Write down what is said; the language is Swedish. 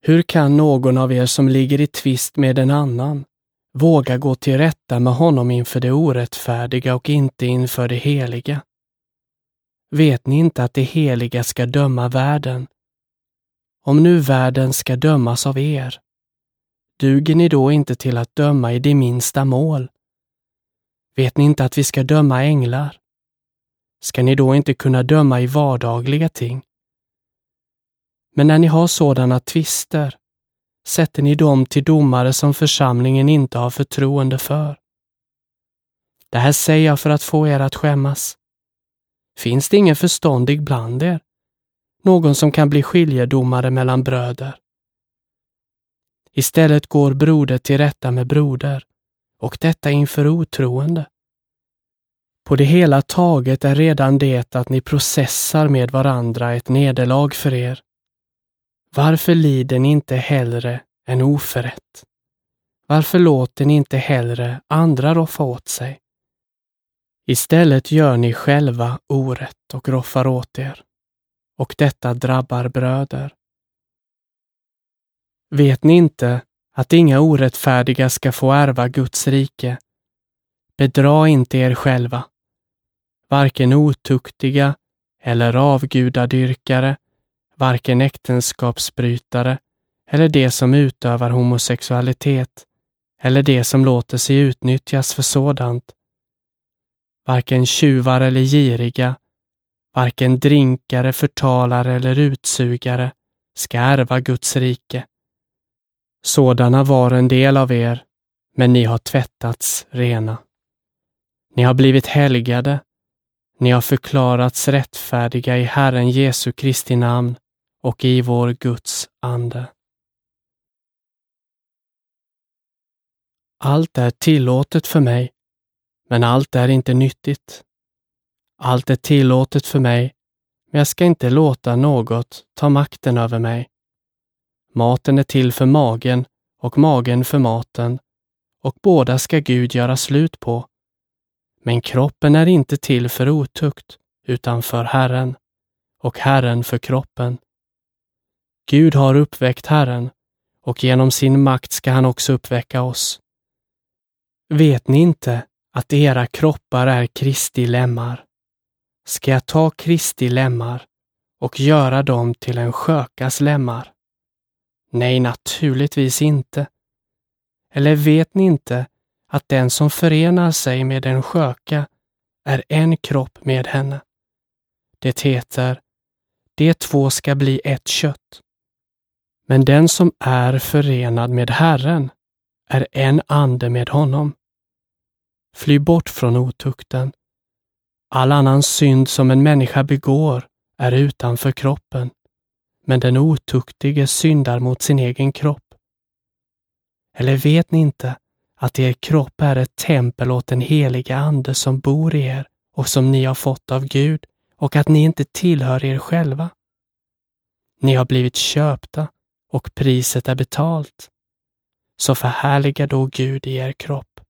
Hur kan någon av er som ligger i tvist med en annan våga gå till rätta med honom inför det orättfärdiga och inte inför det heliga? Vet ni inte att det heliga ska döma världen? Om nu världen ska dömas av er, duger ni då inte till att döma i det minsta mål? Vet ni inte att vi ska döma änglar? Ska ni då inte kunna döma i vardagliga ting? Men när ni har sådana tvister, sätter ni dem till domare som församlingen inte har förtroende för. Det här säger jag för att få er att skämmas. Finns det ingen förståndig bland er? Någon som kan bli skiljedomare mellan bröder? Istället går broder till rätta med broder, och detta inför otroende. På det hela taget är redan det att ni processar med varandra ett nederlag för er. Varför lider ni inte hellre än oförrätt? Varför låter ni inte hellre andra roffa åt sig? Istället gör ni själva orätt och roffar åt er, och detta drabbar bröder. Vet ni inte att inga orättfärdiga ska få ärva Guds rike? Bedra inte er själva. Varken otuktiga eller avgudadyrkare, varken äktenskapsbrytare eller det som utövar homosexualitet eller det som låter sig utnyttjas för sådant. Varken tjuvar eller giriga, varken drinkare, förtalare eller utsugare ska ärva Guds rike. Sådana var en del av er, men ni har tvättats rena. Ni har blivit helgade. Ni har förklarats rättfärdiga i Herren Jesu Kristi namn och i vår Guds ande. Allt är tillåtet för mig, men allt är inte nyttigt. Allt är tillåtet för mig, men jag ska inte låta något ta makten över mig. Maten är till för magen och magen för maten, och båda ska Gud göra slut på. Men kroppen är inte till för otukt, utan för Herren, och Herren för kroppen. Gud har uppväckt Herren, och genom sin makt ska han också uppväcka oss. Vet ni inte att era kroppar är Kristi lemmar? Ska jag ta Kristi lemmar och göra dem till en skökas lemmar? Nej, naturligtvis inte. Eller vet ni inte att den som förenar sig med en sköka är en kropp med henne? Det heter, de två ska bli ett kött. Men den som är förenad med Herren är en ande med honom. Fly bort från otukten. All annan synd som en människa begår är utanför kroppen, men den otuktige syndar mot sin egen kropp. Eller vet ni inte att er kropp är ett tempel åt den heliga ande som bor i er och som ni har fått av Gud, och att ni inte tillhör er själva? Ni har blivit köpta och priset är betalt. Så förhärliga då Gud i er kropp.